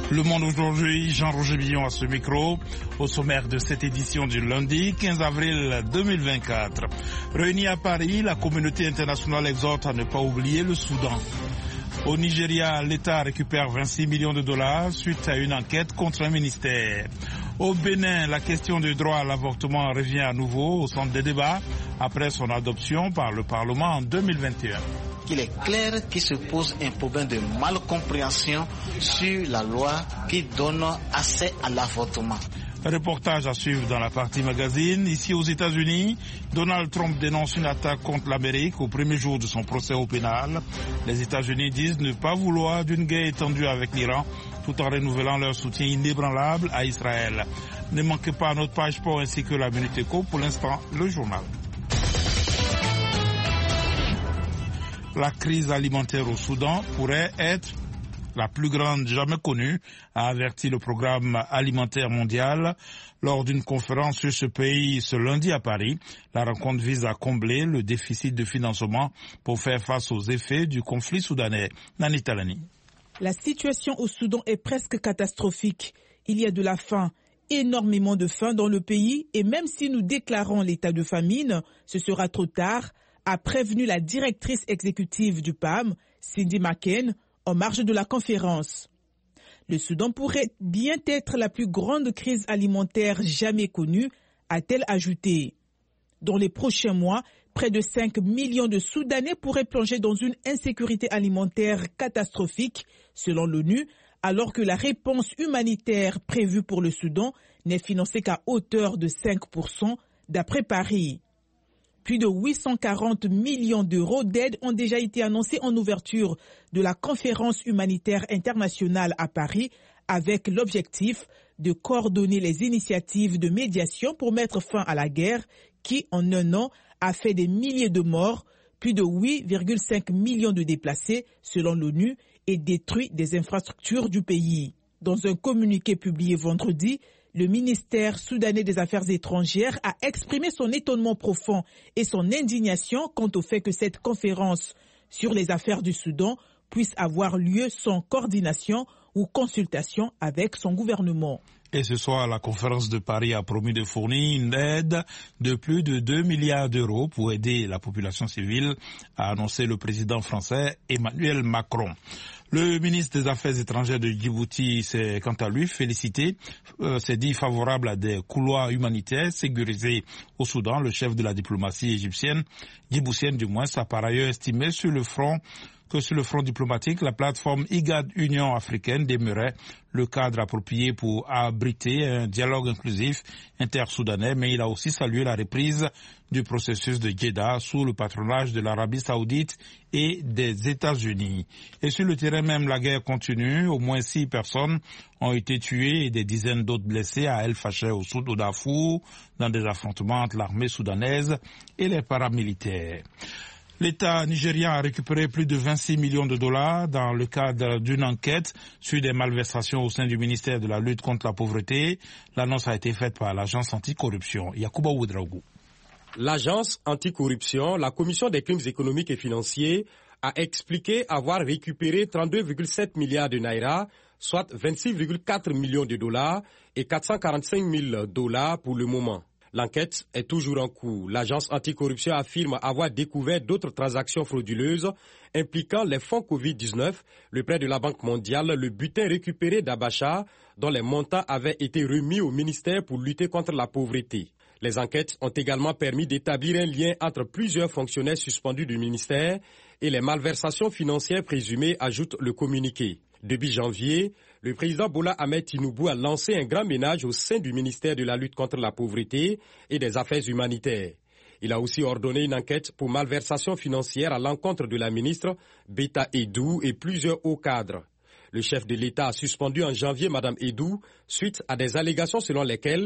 Le Monde aujourd'hui, Jean-Roger Billon à ce micro, au sommaire de cette édition du lundi 15 avril 2024. Réunie à Paris, la communauté internationale exhorte à ne pas oublier le Soudan. Au Nigeria, l'État récupère 26 millions de dollars suite à une enquête contre un ministère. Au Bénin, la question du droit à l'avortement revient à nouveau au centre des débats après son adoption par le Parlement en 2021. Il est clair qu'il se pose un problème de malcompréhension sur la loi qui donne accès à l'avortement. Reportage à suivre dans la partie magazine. Ici aux États-Unis, Donald Trump dénonce une attaque contre l'Amérique au premier jour de son procès au pénal. Les États-Unis disent ne pas vouloir d'une guerre étendue avec l'Iran, tout en renouvelant leur soutien inébranlable à Israël. Ne manquez pas notre page sport ainsi que la Minute Éco. Pour l'instant, le journal. La crise alimentaire au Soudan pourrait être la plus grande jamais connue, a averti le programme alimentaire mondial lors d'une conférence sur ce pays ce lundi à Paris. La rencontre vise à combler le déficit de financement pour faire face aux effets du conflit soudanais. Nani Talani. La situation au Soudan est presque catastrophique. Il y a de la faim, énormément de faim dans le pays, et même si nous déclarons l'état de famine, ce sera trop tard, a prévenu la directrice exécutive du PAM, Cindy McCain, en marge de la conférence. Le Soudan pourrait bien être la plus grande crise alimentaire jamais connue, a-t-elle ajouté. Dans les prochains mois, près de 5 millions de Soudanais pourraient plonger dans une insécurité alimentaire catastrophique, selon l'ONU, alors que la réponse humanitaire prévue pour le Soudan n'est financée qu'à hauteur de 5%, d'après Paris. Plus de 840 millions d'euros d'aide ont déjà été annoncés en ouverture de la conférence humanitaire internationale à Paris, avec l'objectif de coordonner les initiatives de médiation pour mettre fin à la guerre qui, en un an, a fait des milliers de morts, plus de 8,5 millions de déplacés, selon l'ONU, et détruit des infrastructures du pays. Dans un communiqué publié vendredi, le ministère soudanais des Affaires étrangères a exprimé son étonnement profond et son indignation quant au fait que cette conférence sur les affaires du Soudan puisse avoir lieu sans coordination ou consultation avec son gouvernement. Et ce soir, la conférence de Paris a promis de fournir une aide de plus de 2 milliards d'euros pour aider la population civile, a annoncé le président français Emmanuel Macron. Le ministre des Affaires étrangères de Djibouti s'est quant à lui félicité, s'est dit favorable à des couloirs humanitaires sécurisés au Soudan. Le chef de la diplomatie djiboutienne du moins, a par ailleurs estimé sur le front diplomatique, la plateforme IGAD Union africaine demeurait le cadre approprié pour abriter un dialogue inclusif intersoudanais, mais il a aussi salué la reprise du processus de Jeddah sous le patronage de l'Arabie Saoudite et des États-Unis. Et sur le terrain même, la guerre continue. Au moins 6 personnes ont été tuées et des dizaines d'autres blessées à El Fasher au sud de Darfour dans des affrontements entre l'armée soudanaise et les paramilitaires. L'État nigérien a récupéré plus de 26 millions de dollars dans le cadre d'une enquête sur des malversations au sein du ministère de la lutte contre la pauvreté. L'annonce a été faite par l'agence anticorruption. Yacouba Ouedraougou. L'agence anticorruption, la commission des crimes économiques et financiers, a expliqué avoir récupéré 32,7 milliards de naira, soit 26,4 millions de dollars et 445 000 dollars pour le moment. L'enquête est toujours en cours. L'agence anticorruption affirme avoir découvert d'autres transactions frauduleuses impliquant les fonds Covid-19, le prêt de la Banque mondiale, le butin récupéré d'Abacha, dont les montants avaient été remis au ministère pour lutter contre la pauvreté. Les enquêtes ont également permis d'établir un lien entre plusieurs fonctionnaires suspendus du ministère et les malversations financières présumées, ajoute le communiqué. Début janvier, le président Bola Ahmed Tinubu a lancé un grand ménage au sein du ministère de la lutte contre la pauvreté et des affaires humanitaires. Il a aussi ordonné une enquête pour malversation financière à l'encontre de la ministre Beta Edou et plusieurs hauts cadres. Le chef de l'État a suspendu en janvier Mme Edou suite à des allégations selon lesquelles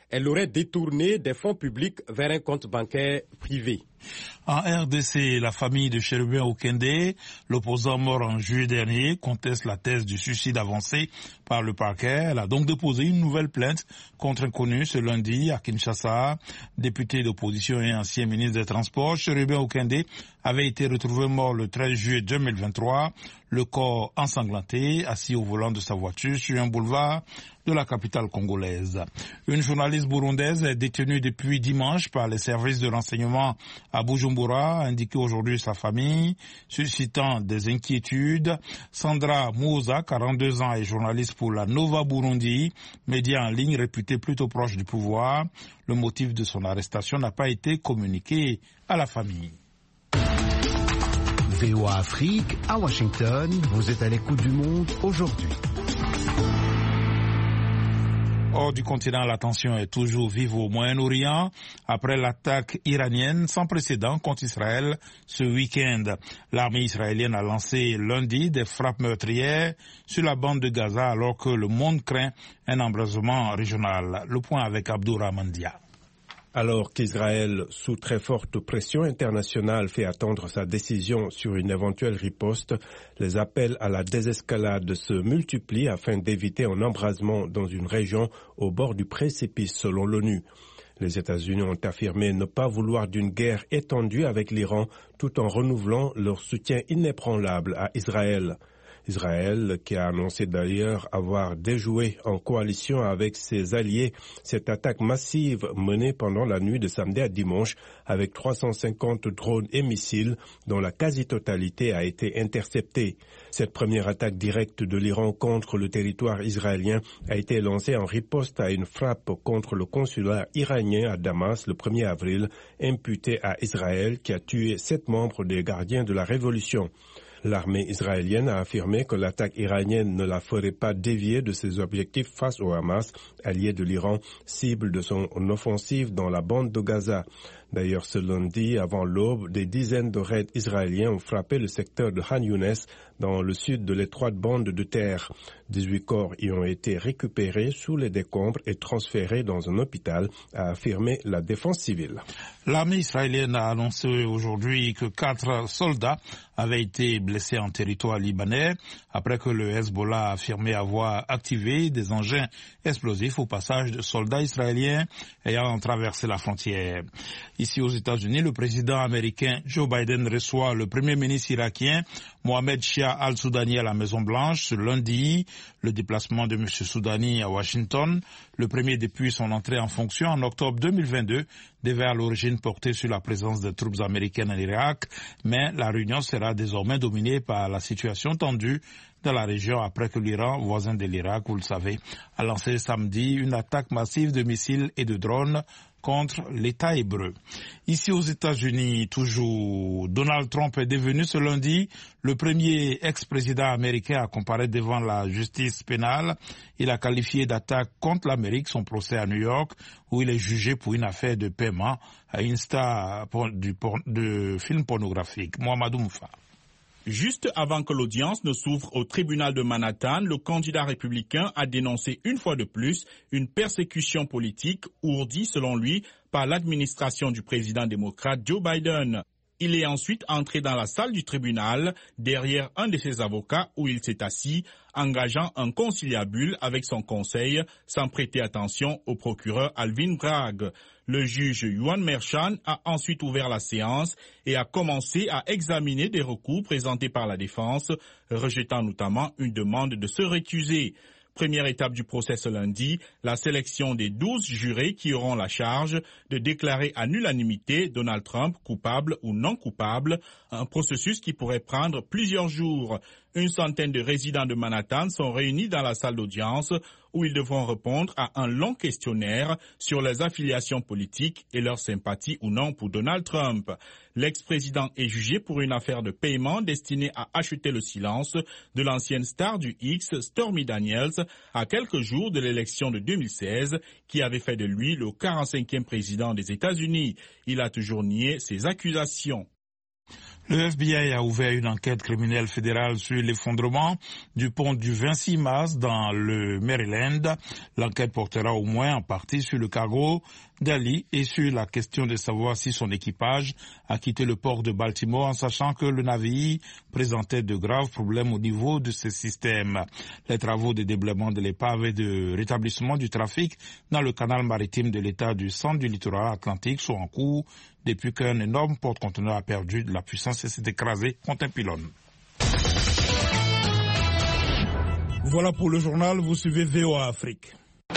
elle aurait détourné des fonds publics vers un compte bancaire privé. En RDC, la famille de Chérubin Okende, l'opposant mort en juillet dernier, conteste la thèse du suicide avancé par le parquet. Elle a donc déposé une nouvelle plainte contre un connu ce lundi à Kinshasa. Député d'opposition et ancien ministre des Transports, Chérubin Okende avait été retrouvé mort le 13 juillet 2023, le corps ensanglanté, assis au volant de sa voiture sur un boulevard de la capitale congolaise. Une journaliste burundaise est détenue depuis dimanche par les services de renseignement à Bujumbura, a indiqué aujourd'hui sa famille, suscitant des inquiétudes. Sandra Mouza, 42 ans, est journaliste pour la Nova Burundi, média en ligne réputé plutôt proche du pouvoir. Le motif de son arrestation n'a pas été communiqué à la famille. VOA Afrique, à Washington, vous êtes à l'écoute du monde aujourd'hui. Hors du continent, la tension est toujours vive au Moyen-Orient après l'attaque iranienne sans précédent contre Israël ce week-end. L'armée israélienne a lancé lundi des frappes meurtrières sur la bande de Gaza alors que le monde craint un embrasement régional. Le point avec Abdourahmane Dia. Alors qu'Israël, sous très forte pression internationale, fait attendre sa décision sur une éventuelle riposte, les appels à la désescalade se multiplient afin d'éviter un embrasement dans une région au bord du précipice selon l'ONU. Les États-Unis ont affirmé ne pas vouloir d'une guerre étendue avec l'Iran tout en renouvelant leur soutien inébranlable à Israël. Israël, qui a annoncé d'ailleurs avoir déjoué en coalition avec ses alliés cette attaque massive menée pendant la nuit de samedi à dimanche avec 350 drones et missiles dont la quasi-totalité a été interceptée. Cette première attaque directe de l'Iran contre le territoire israélien a été lancée en riposte à une frappe contre le consulat iranien à Damas le 1er avril, imputée à Israël qui a tué 7 membres des gardiens de la révolution. L'armée israélienne a affirmé que l'attaque iranienne ne la ferait pas dévier de ses objectifs face au Hamas, allié de l'Iran, cible de son offensive dans la bande de Gaza. D'ailleurs, ce lundi, avant l'aube, des dizaines de raids israéliens ont frappé le secteur de Khan Younes, dans le sud de l'étroite bande de terre. 18 corps y ont été récupérés sous les décombres et transférés dans un hôpital, a affirmé la défense civile. L'armée israélienne a annoncé aujourd'hui que 4 soldats avaient été blessés en territoire libanais après que le Hezbollah a affirmé avoir activé des engins explosifs au passage de soldats israéliens ayant traversé la frontière. Ici aux États-Unis, le président américain Joe Biden reçoit le premier ministre irakien Mohamed Shia al-Soudani à la Maison-Blanche ce lundi. Le déplacement de M. Soudani à Washington, le premier depuis son entrée en fonction en octobre 2022, devait à l'origine porter sur la présence des troupes américaines en Irak, mais la réunion sera désormais dominée par la situation tendue dans la région après que l'Iran, voisin de l'Irak, vous le savez, a lancé samedi une attaque massive de missiles et de drones contre l'État hébreu. Ici aux États-Unis, toujours, Donald Trump est devenu ce lundi le premier ex-président américain à comparaître devant la justice pénale. Il a qualifié d'attaque contre l'Amérique son procès à New York, où il est jugé pour une affaire de paiement à une star de film pornographique, Mohamedou Moufa. Juste avant que l'audience ne s'ouvre au tribunal de Manhattan, le candidat républicain a dénoncé une fois de plus une persécution politique ourdie, selon lui, par l'administration du président démocrate Joe Biden. Il est ensuite entré dans la salle du tribunal, derrière un de ses avocats où il s'est assis, engageant un conciliabule avec son conseil, sans prêter attention au procureur Alvin Bragg. Le juge Yuan Merchan a ensuite ouvert la séance et a commencé à examiner des recours présentés par la défense, rejetant notamment une demande de se récuser. Première étape du procès ce lundi, la sélection des 12 jurés qui auront la charge de déclarer à l'unanimité Donald Trump coupable ou non coupable, un processus qui pourrait prendre plusieurs jours. Une centaine de résidents de Manhattan sont réunis dans la salle d'audience où ils devront répondre à un long questionnaire sur leurs affiliations politiques et leur sympathie ou non pour Donald Trump. L'ex-président est jugé pour une affaire de paiement destinée à acheter le silence de l'ancienne star du X, Stormy Daniels, à quelques jours de l'élection de 2016, qui avait fait de lui le 45e président des États-Unis. Il a toujours nié ces accusations. Le FBI a ouvert une enquête criminelle fédérale sur l'effondrement du pont du 26 mars dans le Maryland. L'enquête portera au moins en partie sur le cargo d'Ali et sur la question de savoir si son équipage a quitté le port de Baltimore en sachant que le navire présentait de graves problèmes au niveau de ses systèmes. Les travaux de déblaiement de l'épave et de rétablissement du trafic dans le canal maritime de l'État du centre du littoral atlantique sont en cours depuis qu'un énorme porte-conteneur a perdu de la puissance et s'est écrasé contre un pylône. Voilà pour le journal, vous suivez VOA Afrique.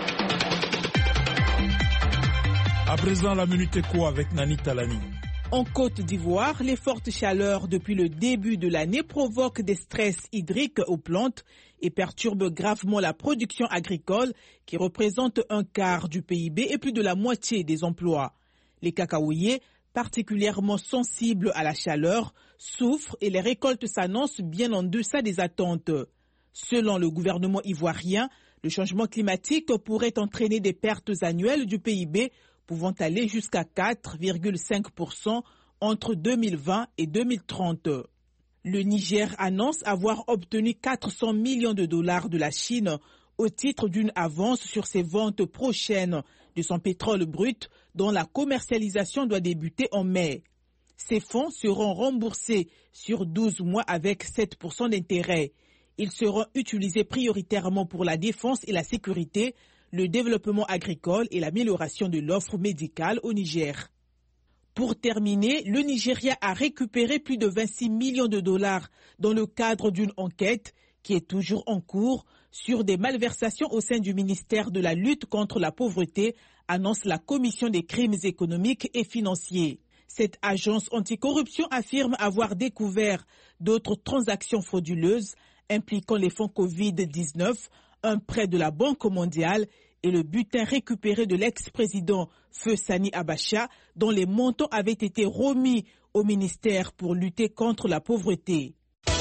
À présent, la Minute Éco avec Nani Talani. En Côte d'Ivoire, les fortes chaleurs depuis le début de l'année provoquent des stress hydriques aux plantes et perturbent gravement la production agricole qui représente un quart du PIB et plus de la moitié des emplois. Les cacaoyers, particulièrement sensibles à la chaleur, souffrent et les récoltes s'annoncent bien en deçà des attentes. Selon le gouvernement ivoirien, le changement climatique pourrait entraîner des pertes annuelles du PIB pouvant aller jusqu'à 4,5% entre 2020 et 2030. Le Niger annonce avoir obtenu 400 millions de dollars de la Chine au titre d'une avance sur ses ventes prochaines de son pétrole brut dont la commercialisation doit débuter en mai. Ces fonds seront remboursés sur 12 mois avec 7% d'intérêt. Ils seront utilisés prioritairement pour la défense et la sécurité, le développement agricole et l'amélioration de l'offre médicale au Niger. Pour terminer, le Nigeria a récupéré plus de 26 millions de dollars dans le cadre d'une enquête qui est toujours en cours sur des malversations au sein du ministère de la lutte contre la pauvreté, annonce la Commission des crimes économiques et financiers. Cette agence anticorruption affirme avoir découvert d'autres transactions frauduleuses impliquant les fonds Covid-19, un prêt de la Banque mondiale et le butin récupéré de l'ex-président Feu Sani Abacha, dont les montants avaient été remis au ministère pour lutter contre la pauvreté.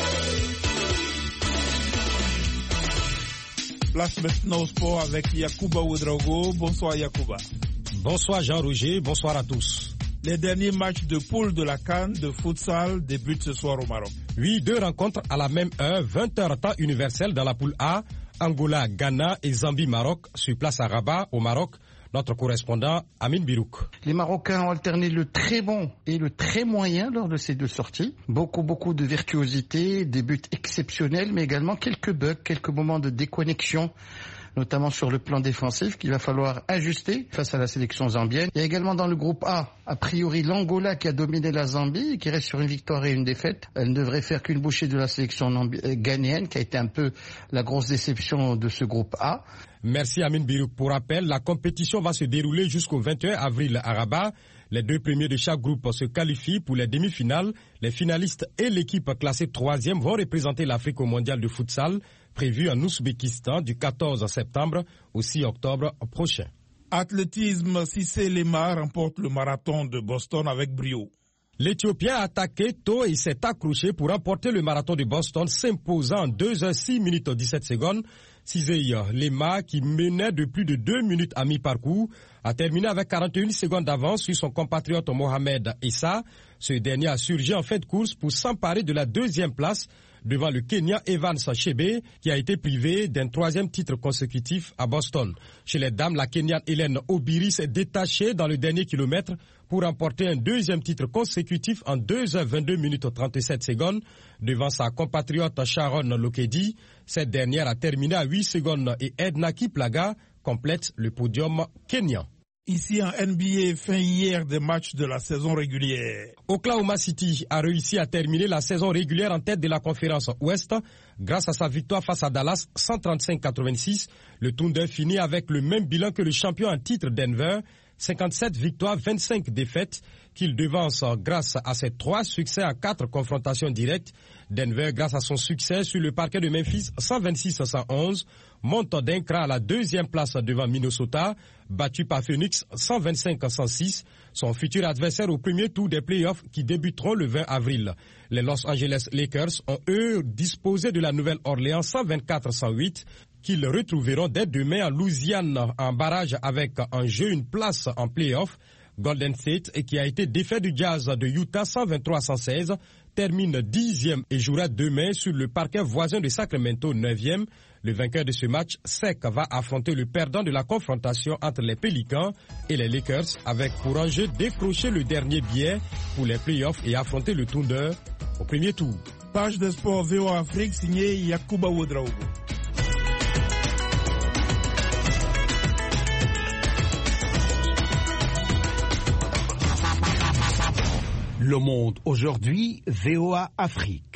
Place maintenant au sport avec Yacouba Ouedraogo. Bonsoir Yacouba. Bonsoir Jean-Roger, bonsoir à tous. Les derniers matchs de poule de la CAN de futsal débutent ce soir au Maroc. Oui, 2 rencontres à la même heure, 20h temps universel dans la poule A, Angola, Ghana et Zambie-Maroc sur place à Rabat au Maroc. Notre correspondant Amin Birouk. Les Marocains ont alterné le très bon et le très moyen lors de ces 2 sorties. Beaucoup de virtuosité, des buts exceptionnels, mais également quelques bugs, quelques moments de déconnexion, notamment sur le plan défensif qu'il va falloir ajuster face à la sélection zambienne. Il y a également dans le groupe A priori l'Angola qui a dominé la Zambie, qui reste sur une victoire et une défaite. Elle ne devrait faire qu'une bouchée de la sélection ghanéenne, qui a été un peu la grosse déception de ce groupe A. Merci Amin Birouk. Pour rappel, la compétition va se dérouler jusqu'au 21 avril à Rabat. Les 2 premiers de chaque groupe se qualifient pour les demi-finales. Les finalistes et l'équipe classée 3e vont représenter l'Afrique au mondial de futsal, prévu en Ouzbékistan du 14 septembre au 6 octobre prochain. Athlétisme, Cissé Lema remporte le marathon de Boston avec brio. L'Éthiopien a attaqué tôt et s'est accroché pour remporter le marathon de Boston, s'imposant en 2h06 minutes 17 secondes. Cissé Lema, qui menait de plus de 2 minutes à mi-parcours, a terminé avec 41 secondes d'avance sur son compatriote Mohamed Issa. Ce dernier a surgi en fin de course pour s'emparer de la 2e place devant le Kenyan Evans Chebe, qui a été privé d'un 3e titre consécutif à Boston. Chez les dames, la Kenyane Hélène Obiri s'est détachée dans le dernier kilomètre pour remporter un 2e titre consécutif en 2h22 minutes 37 secondes devant sa compatriote Sharon Lokedi. Cette dernière a terminé à 8 secondes et Edna Kiplaga complète le podium kenyan. Ici en NBA, fin hier des matchs de la saison régulière. Oklahoma City a réussi à terminer la saison régulière en tête de la conférence Ouest grâce à sa victoire face à Dallas 135-86. Le Thunder finit avec le même bilan que le champion en titre Denver, 57 victoires, 25 défaites, qu'il devance grâce à ses 3 succès à 4 confrontations directes. Denver, grâce à son succès sur le parquet de Memphis 126-111, monte d'un cran à la 2e place devant Minnesota, battu par Phoenix 125-106, son futur adversaire au premier tour des playoffs qui débuteront le 20 avril. Les Los Angeles Lakers ont eux disposé de la Nouvelle-Orléans 124-108, qu'ils retrouveront dès demain à Louisiane en barrage avec en jeu une place en playoff. Golden State, qui a été défait du Jazz de Utah 123-116, termine 10e et jouera demain sur le parquet voisin de Sacramento 9e. Le vainqueur de ce match sec va affronter le perdant de la confrontation entre les Pélicans et les Lakers, avec pour enjeu décrocher le dernier billet pour les playoffs et affronter le Thunder au premier tour. Page de sport VOA Afrique signée Yacouba Ouedraogo. Le Monde aujourd'hui, VOA Afrique.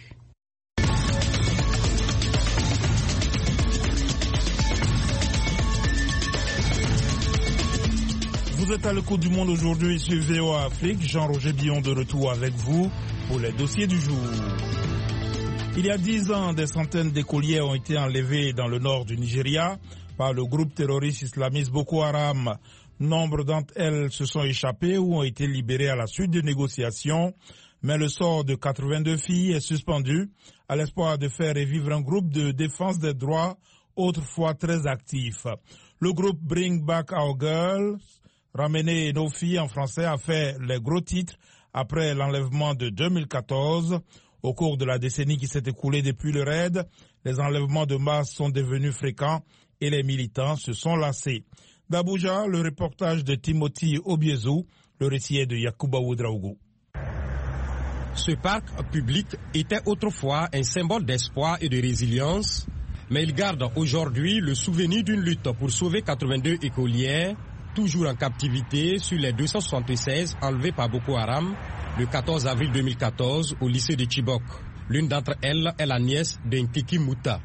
Vous êtes à l'écoute du Monde aujourd'hui sur VOA Afrique. Jean-Roger Billon de retour avec vous pour les dossiers du jour. Il y a 10 ans, des centaines d'écoliers ont été enlevés dans le nord du Nigeria par le groupe terroriste islamiste Boko Haram. Nombre d'entre elles se sont échappées ou ont été libérées à la suite de négociations, mais le sort de 82 filles est suspendu à l'espoir de faire revivre un groupe de défense des droits autrefois très actif. Le groupe Bring Back Our Girls, Ramener nos filles en français, a fait les gros titres après l'enlèvement de 2014. Au cours de la décennie qui s'est écoulée depuis le raid, les enlèvements de masse sont devenus fréquents et les militants se sont lassés. D'Abuja, le reportage de Timothy Obiezu, le récit est de Yacouba Ouedraogo. Ce parc public était autrefois un symbole d'espoir et de résilience, mais il garde aujourd'hui le souvenir d'une lutte pour sauver 82 écolières, toujours en captivité sur les 276 enlevées par Boko Haram le 14 avril 2014 au lycée de Chibok. L'une d'entre elles est la nièce d'Nkeki Mouta.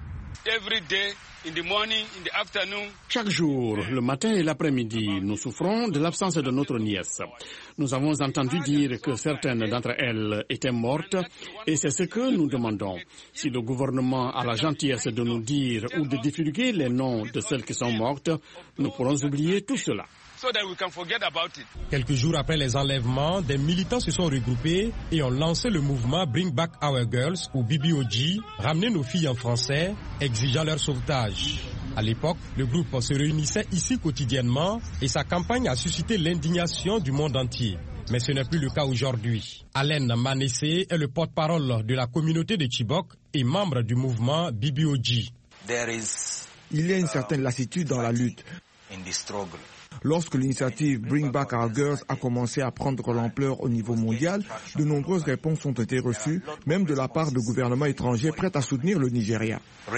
Chaque jour, le matin et l'après-midi, nous souffrons de l'absence de notre nièce. Nous avons entendu dire que certaines d'entre elles étaient mortes et c'est ce que nous demandons. Si le gouvernement a la gentillesse de nous dire ou de divulguer les noms de celles qui sont mortes, nous pourrons oublier tout cela. Quelques jours après les enlèvements, des militants se sont regroupés et ont lancé le mouvement Bring Back Our Girls ou BBOG, ramener nos filles en français, exigeant leur sauvetage. À l'époque, le groupe se réunissait ici quotidiennement et sa campagne a suscité l'indignation du monde entier. Mais ce n'est plus le cas aujourd'hui. Alain Manessé est le porte-parole de la communauté de Chibok et membre du mouvement BBOG. Il y a une certaine lassitude dans la lutte. Lorsque l'initiative Bring Back Our Girls a commencé à prendre l'ampleur au niveau mondial, de nombreuses réponses ont été reçues, même de la part de gouvernements étrangers prêts à soutenir le Nigeria.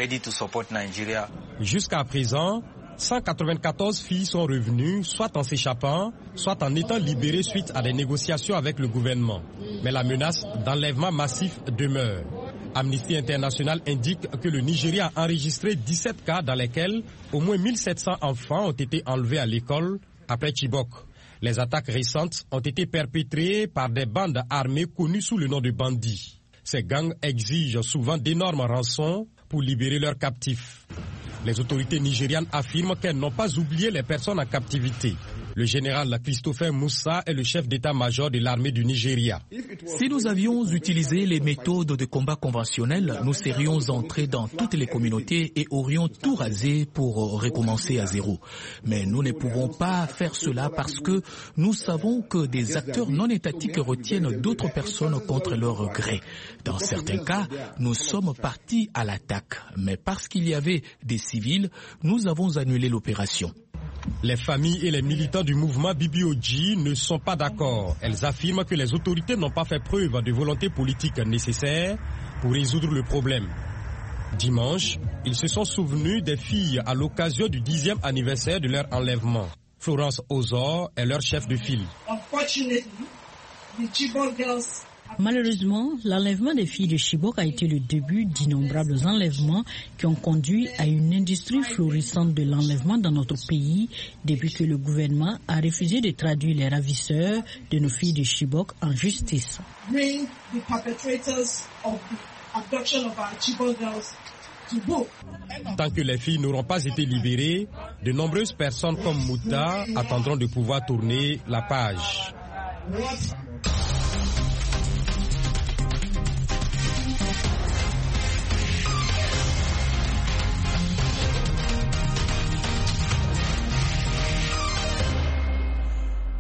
Jusqu'à présent, 194 filles sont revenues, soit en s'échappant, soit en étant libérées suite à des négociations avec le gouvernement. Mais la menace d'enlèvement massif demeure. Amnesty International indique que le Nigeria a enregistré 17 cas dans lesquels au moins 1700 enfants ont été enlevés à l'école après Chibok. Les attaques récentes ont été perpétrées par des bandes armées connues sous le nom de bandits. Ces gangs exigent souvent d'énormes rançons pour libérer leurs captifs. Les autorités nigérianes affirment qu'elles n'ont pas oublié les personnes en captivité. Le général Christopher Moussa est le chef d'état-major de l'armée du Nigeria. Si nous avions utilisé les méthodes de combat conventionnelles, nous serions entrés dans toutes les communautés et aurions tout rasé pour recommencer à zéro. Mais nous ne pouvons pas faire cela parce que nous savons que des acteurs non étatiques retiennent d'autres personnes contre leur gré. Dans certains cas, nous sommes partis à l'attaque. Mais parce qu'il y avait des civils, nous avons annulé l'opération. Les familles et les militants du mouvement BBOG ne sont pas d'accord. Elles affirment que les autorités n'ont pas fait preuve de volonté politique nécessaire pour résoudre le problème. Dimanche, ils se sont souvenus des filles à l'occasion du 10e anniversaire de leur enlèvement. Florence Ozor est leur chef de file. Malheureusement, l'enlèvement des filles de Chibok a été le début d'innombrables enlèvements qui ont conduit à une industrie florissante de l'enlèvement dans notre pays depuis que le gouvernement a refusé de traduire les ravisseurs de nos filles de Chibok en justice. Tant que les filles n'auront pas été libérées, de nombreuses personnes comme Mouta attendront de pouvoir tourner la page.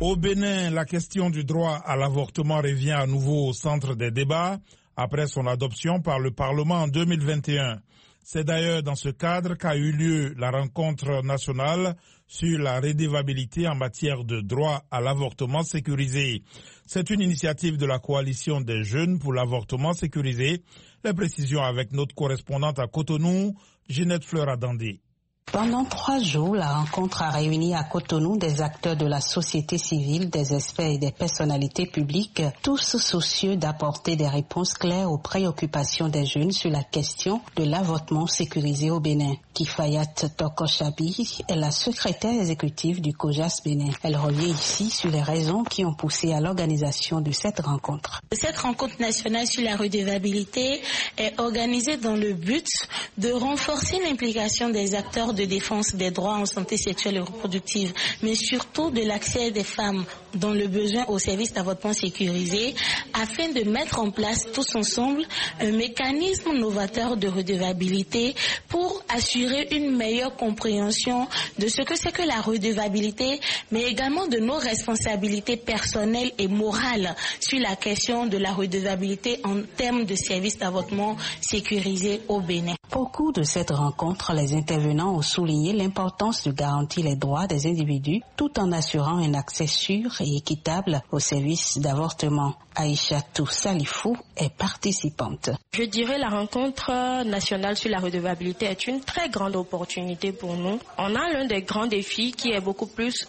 Au Bénin, la question du droit à l'avortement revient à nouveau au centre des débats après son adoption par le Parlement en 2021. C'est d'ailleurs dans ce cadre qu'a eu lieu la rencontre nationale sur la redevabilité en matière de droit à l'avortement sécurisé. C'est une initiative de la coalition des jeunes pour l'avortement sécurisé. Les précisions avec notre correspondante à Cotonou, Ginette Fleur-Adandé. Pendant 3 jours, la rencontre a réuni à Cotonou des acteurs de la société civile, des experts et des personnalités publiques, tous soucieux d'apporter des réponses claires aux préoccupations des jeunes sur la question de l'avortement sécurisé au Bénin. Kifayat Tokoshabi est la secrétaire exécutive du COJAS Bénin. Elle revient ici sur les raisons qui ont poussé à l'organisation de cette rencontre. Cette rencontre nationale sur la redevabilité est organisée dans le but de renforcer l'implication des acteurs de défense des droits en santé sexuelle et reproductive, mais surtout de l'accès des femmes dont le besoin au service d'avortement sécurisé, afin de mettre en place tous ensemble un mécanisme novateur de redevabilité pour assurer une meilleure compréhension de ce que c'est que la redevabilité, mais également de nos responsabilités personnelles et morales sur la question de la redevabilité en termes de services d'avortement sécurisé au Bénin. Au cours de cette rencontre, les intervenants ont souligné l'importance de garantir les droits des individus tout en assurant un accès sûr et équitable aux services d'avortement. Aïchatou Salifou est participante. Je dirais la rencontre nationale sur la redevabilité est une très grande opportunité pour nous. On a l'un des grands défis qui est beaucoup plus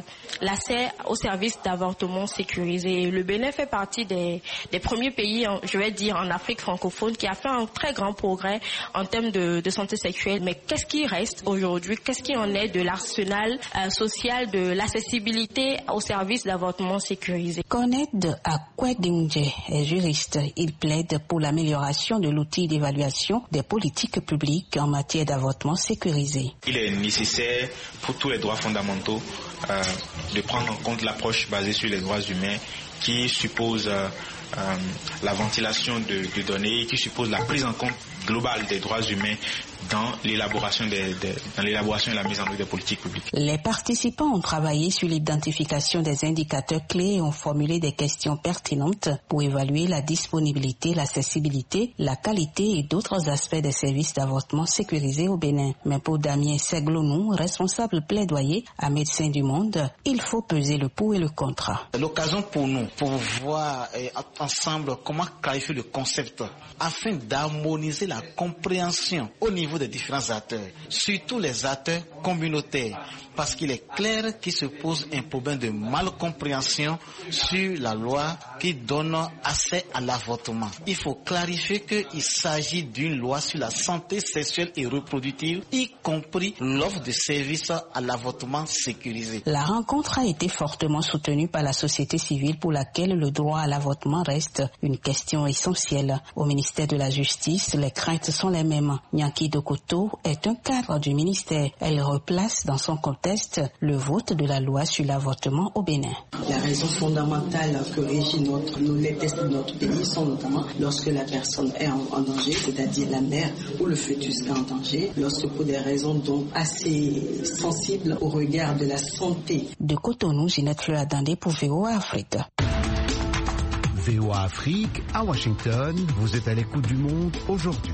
l'accès aux services d'avortement sécurisé. Le Bénin fait partie des premiers pays, je vais dire, en Afrique francophone qui a fait un très grand progrès en termes de santé sexuelle. Mais qu'est-ce qui reste aujourd'hui? Qu'est-ce qui en est de l'arsenal social de l'accessibilité aux services d'avortement sécurisé? Koned Akwedinje est juriste. Il plaide pour l'amélioration de l'outil d'évaluation des politiques publiques en matière d'avortement sécurisé. Il est nécessaire pour tous les droits fondamentaux de prendre en compte l'approche basée sur les droits humains qui suppose la ventilation de données, qui suppose la prise en compte globale des droits humains dans l'élaboration et la mise en œuvre des politiques publiques. Les participants ont travaillé sur l'identification des indicateurs clés et ont formulé des questions pertinentes pour évaluer la disponibilité, l'accessibilité, la qualité et d'autres aspects des services d'avortement sécurisés au Bénin. Mais pour Damien Seglonou, responsable plaidoyer à Médecins du Monde, il faut peser le pour et le contre. C'est l'occasion pour nous, pour voir ensemble comment clarifier le concept afin d'harmoniser la compréhension au niveau des différents acteurs, surtout les acteurs communautaires, parce qu'il est clair qu'il se pose un problème de malcompréhension sur la loi qui donne accès à l'avortement. Il faut clarifier qu'il s'agit d'une loi sur la santé sexuelle et reproductive, y compris l'offre de services à l'avortement sécurisé. La rencontre a été fortement soutenue par la société civile pour laquelle le droit à l'avortement reste une question essentielle. Au ministère de la Justice, les craintes sont les mêmes. Nyanki Dokoto est un cadre du ministère. Elle replace dans son contexte le vote de la loi sur l'avortement au Bénin. La raison fondamentale que régit les tests de notre pays sont notamment lorsque la personne est en danger, c'est-à-dire la mère ou le fœtus est en danger, lorsque pour des raisons donc assez sensibles au regard de la santé. De Cotonou, Ginette Fleur-Adandé pour VOA Afrique. VOA Afrique, à Washington, vous êtes à l'écoute du monde aujourd'hui.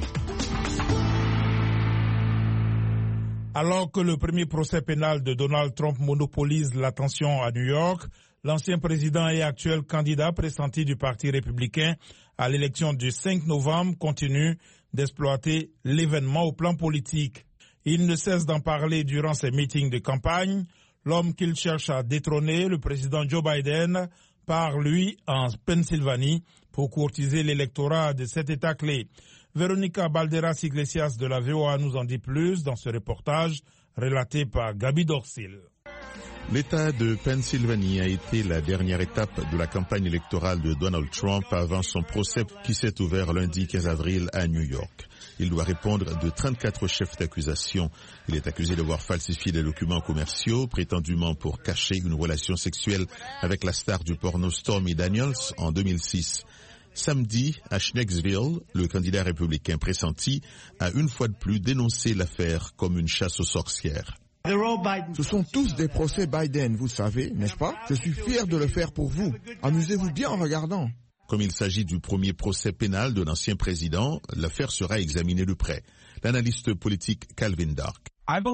Alors que le premier procès pénal de Donald Trump monopolise l'attention à New York, l'ancien président et actuel candidat pressenti du Parti républicain à l'élection du 5 novembre continue d'exploiter l'événement au plan politique. Il ne cesse d'en parler durant ses meetings de campagne. L'homme qu'il cherche à détrôner, le président Joe Biden, part, lui, en Pennsylvanie pour courtiser l'électorat de cet État clé. Véronica Balderas-Iglesias de la VOA nous en dit plus dans ce reportage relaté par Gabi Dorsil. L'État de Pennsylvanie a été la dernière étape de la campagne électorale de Donald Trump avant son procès qui s'est ouvert lundi 15 avril à New York. Il doit répondre de 34 chefs d'accusation. Il est accusé d'avoir falsifié des documents commerciaux, prétendument pour cacher une relation sexuelle avec la star du porno Stormy Daniels en 2006. Samedi, à Schnecksville, le candidat républicain pressenti a une fois de plus dénoncé l'affaire comme une chasse aux sorcières. Ce sont tous des procès Biden, vous savez, n'est-ce pas? Je suis fier de le faire pour vous. Amusez-vous bien en regardant. Comme il s'agit du premier procès pénal de l'ancien président, l'affaire sera examinée de près. L'analyste politique Calvin Dark.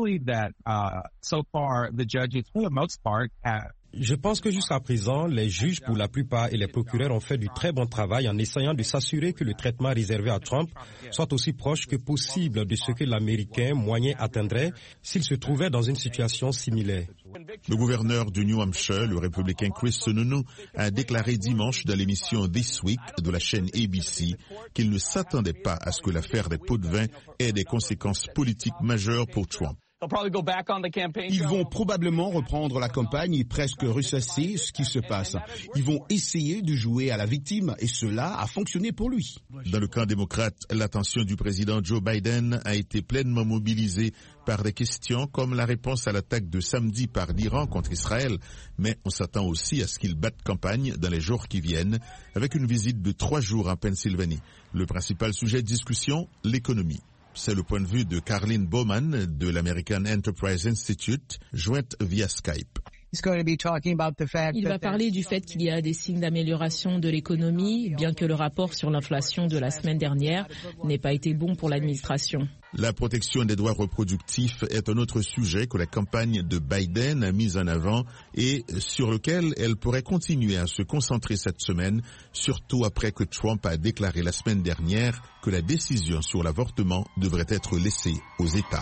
Je pense que jusqu'à présent, les juges pour la plupart et les procureurs ont fait du très bon travail en essayant de s'assurer que le traitement réservé à Trump soit aussi proche que possible de ce que l'Américain moyen atteindrait s'il se trouvait dans une situation similaire. Le gouverneur du New Hampshire, le républicain Chris Sununu, a déclaré dimanche dans l'émission This Week de la chaîne ABC qu'il ne s'attendait pas à ce que l'affaire des pots de vin ait des conséquences politiques majeures pour Trump. Ils vont probablement reprendre la campagne et presque ressasser ce qui se passe. Ils vont essayer de jouer à la victime et cela a fonctionné pour lui. Dans le camp démocrate, l'attention du président Joe Biden a été pleinement mobilisée par des questions comme la réponse à l'attaque de samedi par l'Iran contre Israël, mais on s'attend aussi à ce qu'il batte campagne dans les jours qui viennent, avec une visite de 3 jours en Pennsylvanie. Le principal sujet de discussion, l'économie. C'est le point de vue de Caroline Bowman de l'American Enterprise Institute, jointe via Skype. Il va parler du fait qu'il y a des signes d'amélioration de l'économie, bien que le rapport sur l'inflation de la semaine dernière n'ait pas été bon pour l'administration. La protection des droits reproductifs est un autre sujet que la campagne de Biden a mis en avant et sur lequel elle pourrait continuer à se concentrer cette semaine, surtout après que Trump a déclaré la semaine dernière que la décision sur l'avortement devrait être laissée aux États.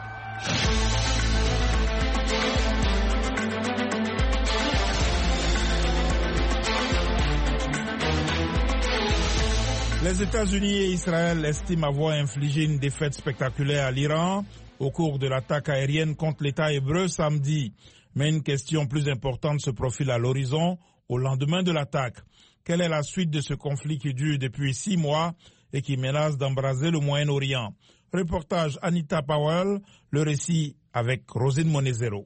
Les États-Unis et Israël estiment avoir infligé une défaite spectaculaire à l'Iran au cours de l'attaque aérienne contre l'État hébreu samedi. Mais une question plus importante se profile à l'horizon au lendemain de l'attaque. Quelle est la suite de ce conflit qui dure depuis 6 mois et qui menace d'embraser le Moyen-Orient? Reportage Anita Powell, le récit avec Rosine Monezero.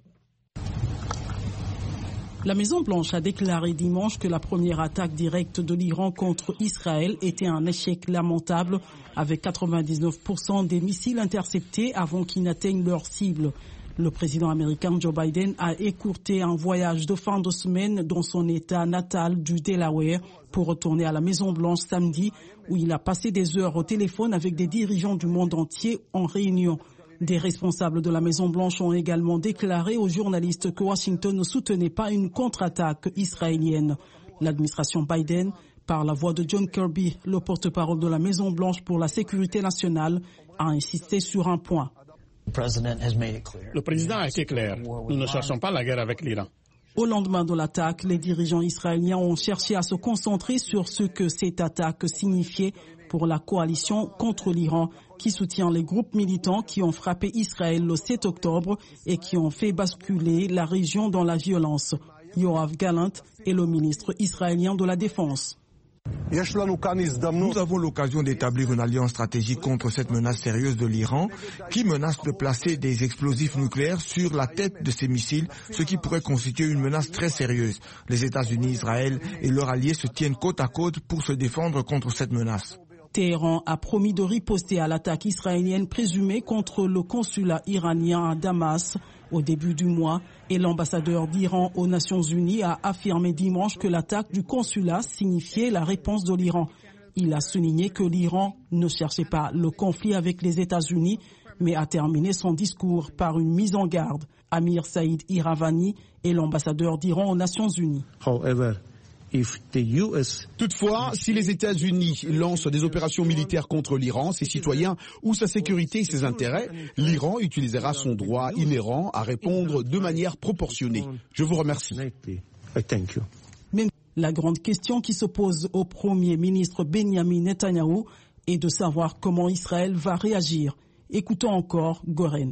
La Maison-Blanche a déclaré dimanche que la première attaque directe de l'Iran contre Israël était un échec lamentable, avec 99% des missiles interceptés avant qu'ils n'atteignent leur cible. Le président américain Joe Biden a écourté un voyage de fin de semaine dans son état natal du Delaware pour retourner à la Maison-Blanche samedi, où il a passé des heures au téléphone avec des dirigeants du monde entier en réunion. Des responsables de la Maison-Blanche ont également déclaré aux journalistes que Washington ne soutenait pas une contre-attaque israélienne. L'administration Biden, par la voix de John Kirby, le porte-parole de la Maison-Blanche pour la sécurité nationale, a insisté sur un point. Le président a été clair. Nous ne cherchons pas la guerre avec l'Iran. Au lendemain de l'attaque, les dirigeants israéliens ont cherché à se concentrer sur ce que cette attaque signifiait pour la coalition contre l'Iran, qui soutient les groupes militants qui ont frappé Israël le 7 octobre et qui ont fait basculer la région dans la violence. Yoav Gallant est le ministre israélien de la Défense. Nous avons l'occasion d'établir une alliance stratégique contre cette menace sérieuse de l'Iran qui menace de placer des explosifs nucléaires sur la tête de ces missiles, ce qui pourrait constituer une menace très sérieuse. Les États-Unis, Israël et leurs alliés se tiennent côte à côte pour se défendre contre cette menace. Téhéran a promis de riposter à l'attaque israélienne présumée contre le consulat iranien à Damas au début du mois et l'ambassadeur d'Iran aux Nations Unies a affirmé dimanche que l'attaque du consulat signifiait la réponse de l'Iran. Il a souligné que l'Iran ne cherchait pas le conflit avec les États-Unis, mais a terminé son discours par une mise en garde. Amir Saïd Iravani est l'ambassadeur d'Iran aux Nations Unies. Toutefois, si les États-Unis lancent des opérations militaires contre l'Iran, ses citoyens ou sa sécurité et ses intérêts, l'Iran utilisera son droit inhérent à répondre de manière proportionnée. Je vous remercie. Même la grande question qui se pose au Premier ministre Benjamin Netanyahou est de savoir comment Israël va réagir. Écoutons encore Goren.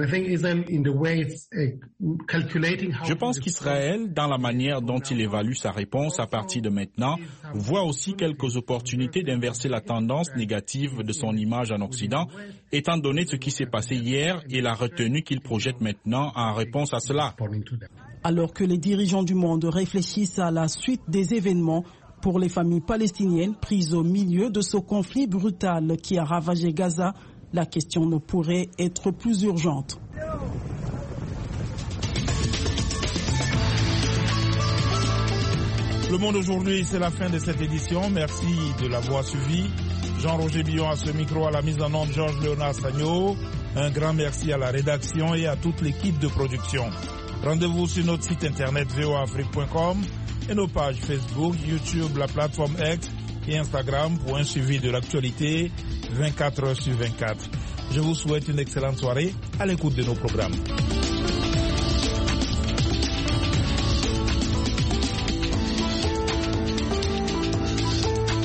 Je pense qu'Israël, dans la manière dont il évalue sa réponse à partir de maintenant, voit aussi quelques opportunités d'inverser la tendance négative de son image en Occident, étant donné ce qui s'est passé hier et la retenue qu'il projette maintenant en réponse à cela. Alors que les dirigeants du monde réfléchissent à la suite des événements, pour les familles palestiniennes prises au milieu de ce conflit brutal qui a ravagé Gaza, la question ne pourrait être plus urgente. Le Monde aujourd'hui, c'est la fin de cette édition. Merci de l'avoir suivi. Jean-Roger Billon à ce micro, à la mise en onde Georges Léonard Sagno. Un grand merci à la rédaction et à toute l'équipe de production. Rendez-vous sur notre site internet voafrique.com et nos pages Facebook, YouTube, la plateforme X et Instagram pour un suivi de l'actualité 24 heures sur 24. Je vous souhaite une excellente soirée à l'écoute de nos programmes.